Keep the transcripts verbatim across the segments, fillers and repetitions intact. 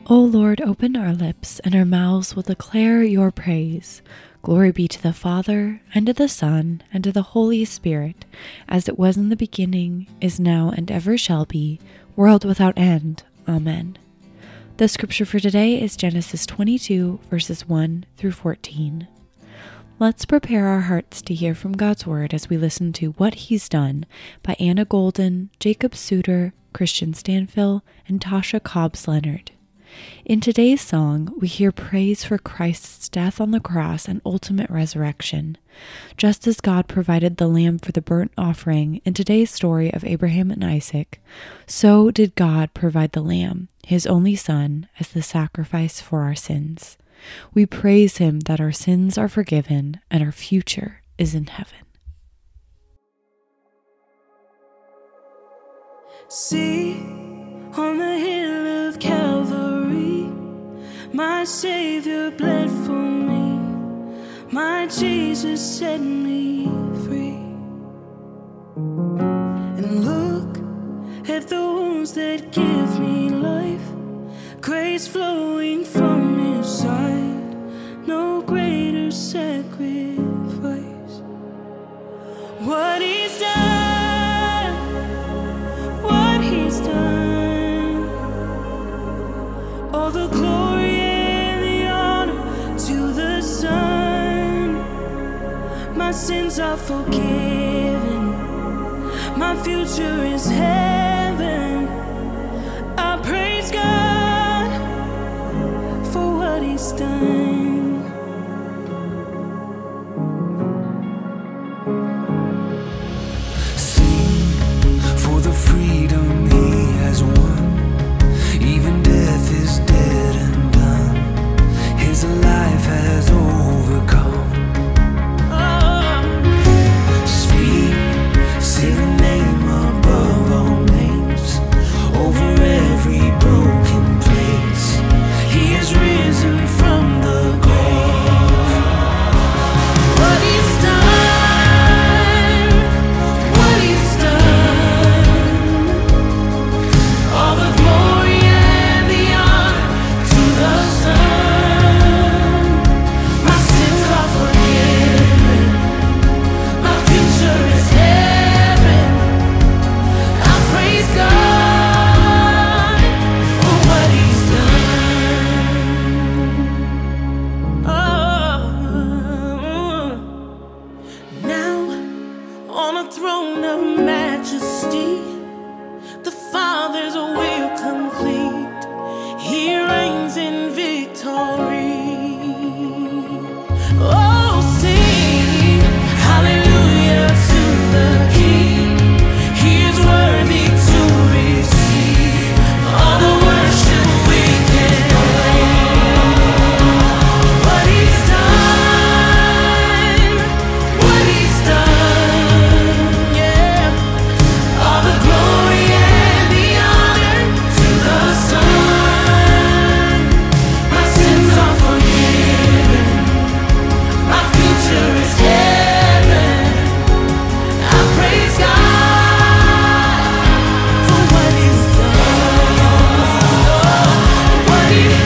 O Lord, open our lips, and our mouths will declare your praise. Glory be to the Father, and to the Son, and to the Holy Spirit, as it was in the beginning, is now, and ever shall be, world without end. Amen. The scripture for today is Genesis twenty-two, verses one through fourteen. Let's prepare our hearts to hear from God's Word as we listen to What He's Done by Anna Golden, Jacob Suter, Christian Stanfill, and Tasha Cobbs-Leonard. In today's song, we hear praise for Christ's death on the cross and ultimate resurrection. Just as God provided the lamb for the burnt offering in today's story of Abraham and Isaac, so did God provide the lamb, his only son, as the sacrifice for our sins. We praise him that our sins are forgiven and our future is in heaven. See, on the hill of Calvary, my Savior bled for me, my Jesus set me free. And look at the wounds that give me life, grace flowing from his side, no greater sacrifice. What he's done, what he's done, all the glory and the honor to the Son. My sins are forgiven, my future is heaven. I praise God for what he's done. Sing for the freedom he has won. Even death is dead and done. His life has overcome. Oh. Speak, say the name above all names, over every broken place. He has risen from the grave. What he's done, what he's done, all the glory and the honor to the Son. My sins are forgiven, my future is heaven. I praise God for what he's done. Oh, now on a throne of majesty, the Father's will complete. He reigns in victory. Oh, sing hallelujah to the King. He is worthy to receive all the worship we can bring. What he's done, what he's done, yeah. All the glory and the honor to the Son. My sins are forgiven, my future is heaven. I praise God for what he's done, what he's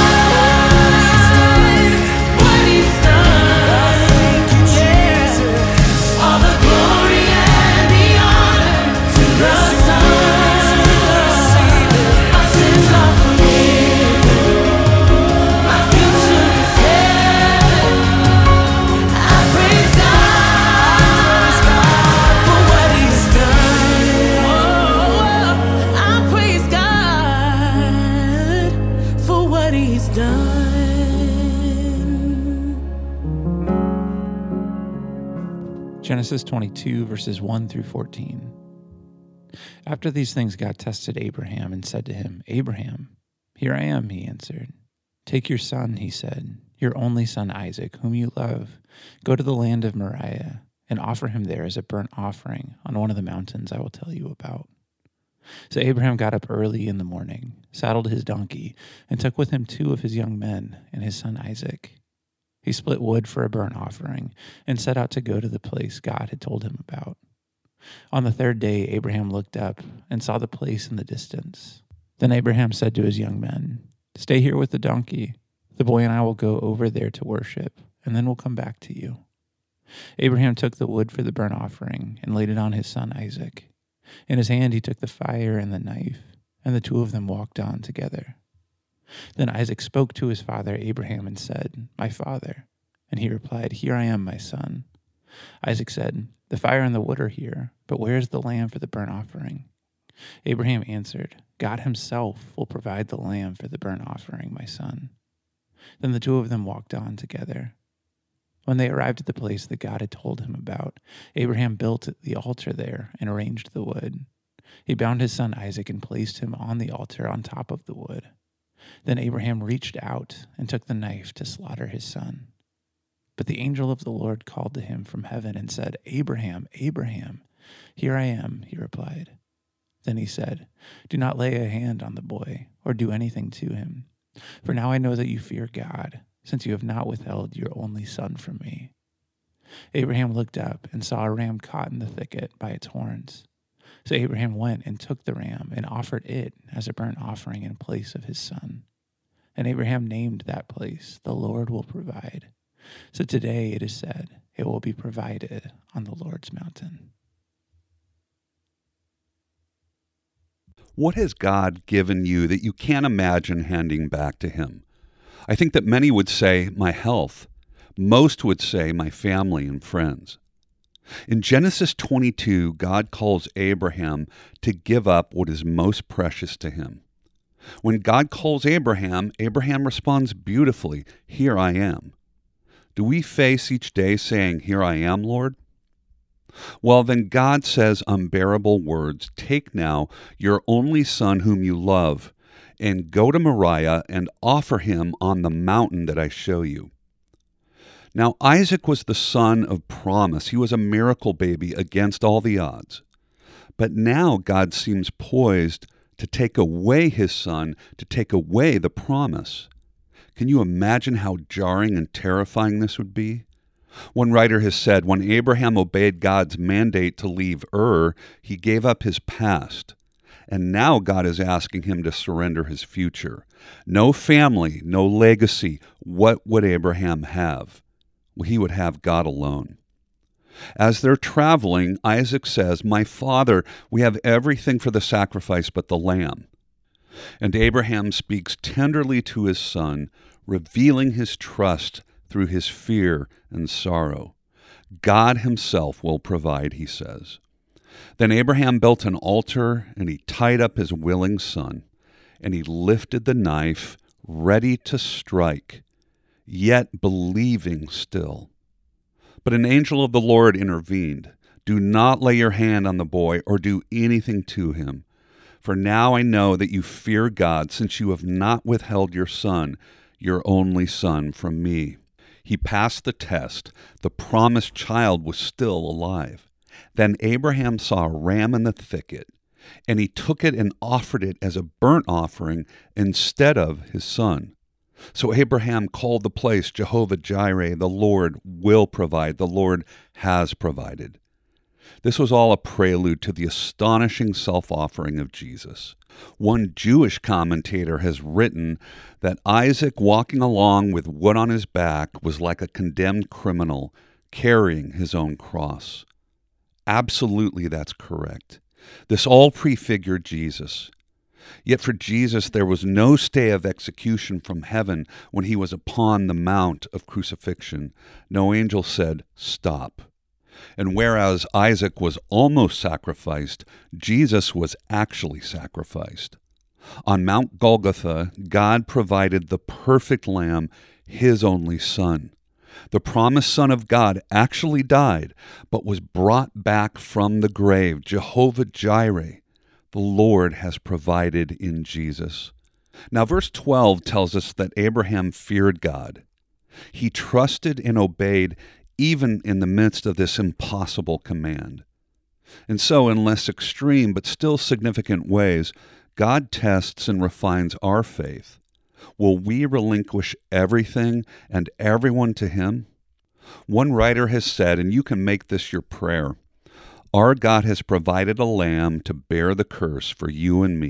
done, what he's done. Yeah. All the glory and the honor to the Son. My sins are forgiven, my future is heaven. I praise God for what he's done. Oh, I praise God for what he's done. Genesis twenty-two, verses one through fourteen. After these things, God tested Abraham and said to him, Abraham, here I am, he answered. Take your son, he said, your only son Isaac, whom you love. Go to the land of Moriah and offer him there as a burnt offering on one of the mountains I will tell you about. So Abraham got up early in the morning, saddled his donkey, and took with him two of his young men and his son Isaac. He split wood for a burnt offering and set out to go to the place God had told him about. On the third day, Abraham looked up and saw the place in the distance. Then Abraham said to his young men, Stay here with the donkey. The boy and I will go over there to worship, and then we'll come back to you." Abraham took the wood for the burnt offering and laid it on his son Isaac. In his hand he took the fire and the knife, and the two of them walked on together. Then Isaac spoke to his father Abraham and said, "My father." And he replied, "Here I am, my son." Isaac said, "The fire and the wood are here, but where is the lamb for the burnt offering?" Abraham answered, "God himself will provide the lamb for the burnt offering, my son." Then the two of them walked on together. When they arrived at the place that God had told him about, Abraham built the altar there and arranged the wood. He bound his son Isaac and placed him on the altar on top of the wood. Then Abraham reached out and took the knife to slaughter his son. But the angel of the Lord called to him from heaven and said, "Abraham, Abraham." "Here I am," he replied. Then he said, "Do not lay a hand on the boy or do anything to him. For now I know that you fear God, since you have not withheld your only son from me." Abraham looked up and saw a ram caught in the thicket by its horns. So Abraham went and took the ram and offered it as a burnt offering in place of his son. And Abraham named that place, "The Lord will provide." So today it is said, "It will be provided on the Lord's mountain." What has God given you that you can't imagine handing back to him? I think that many would say, my health. Most would say, my family and friends. In Genesis twenty-two, God calls Abraham to give up what is most precious to him. When God calls Abraham, Abraham responds beautifully, "Here I am." Do we face each day saying, "Here I am, Lord"? Well, then God says unbearable words, "Take now your only son whom you love, and go to Moriah and offer him on the mountain that I show you." Now, Isaac was the son of promise. He was a miracle baby against all the odds. But now God seems poised to take away his son, to take away the promise. Can you imagine how jarring and terrifying this would be? One writer has said, when Abraham obeyed God's mandate to leave Ur, he gave up his past. And now God is asking him to surrender his future. No family, no legacy. What would Abraham have? Well, he would have God alone. As they're traveling, Isaac says, "My father, we have everything for the sacrifice but the lamb." And Abraham speaks tenderly to his son, revealing his trust through his fear and sorrow. God himself will provide, he says. Then Abraham built an altar, and he tied up his willing son, and he lifted the knife, ready to strike, yet believing still. But an angel of the Lord intervened. "Do not lay your hand on the boy or do anything to him. For now I know that you fear God, since you have not withheld your son, your only son, from me." He passed the test. The promised child was still alive. Then Abraham saw a ram in the thicket, and he took it and offered it as a burnt offering instead of his son. So Abraham called the place Jehovah-Jireh, the Lord will provide, the Lord has provided. This was all a prelude to the astonishing self-offering of Jesus. One Jewish commentator has written that Isaac walking along with wood on his back was like a condemned criminal carrying his own cross. Absolutely, that's correct. This all prefigured Jesus. Yet for Jesus there was no stay of execution from heaven when he was upon the mount of crucifixion. No angel said, "Stop." And whereas Isaac was almost sacrificed, Jesus was actually sacrificed. On Mount Golgotha, God provided the perfect lamb, his only son. The promised Son of God actually died, but was brought back from the grave. Jehovah-Jireh, the Lord has provided in Jesus. Now, verse twelve tells us that Abraham feared God. He trusted and obeyed even in the midst of this impossible command. And so, in less extreme but still significant ways, God tests and refines our faith. Will we relinquish everything and everyone to him? One writer has said, and you can make this your prayer, "Our God has provided a lamb to bear the curse for you and me.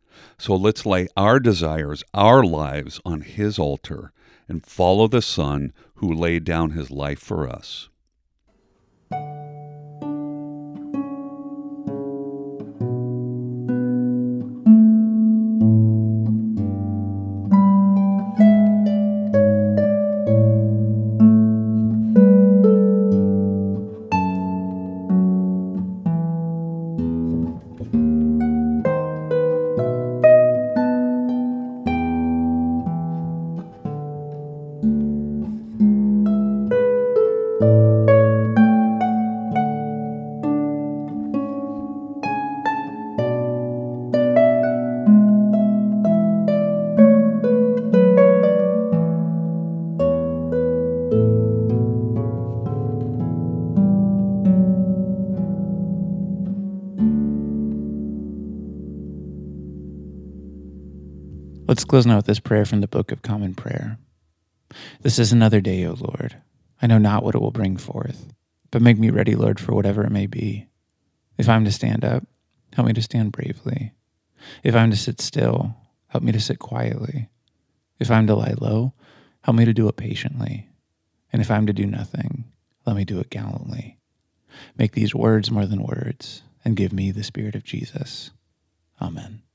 So let's lay our desires, our lives on his altar and follow the Son who laid down his life for us. Let's close now with this prayer from the Book of Common Prayer. This is another day, O Lord. I know not what it will bring forth, but make me ready, Lord, for whatever it may be. If I'm to stand up, help me to stand bravely. If I'm to sit still, help me to sit quietly. If I'm to lie low, help me to do it patiently. And if I'm to do nothing, let me do it gallantly. Make these words more than words, and give me the Spirit of Jesus. Amen.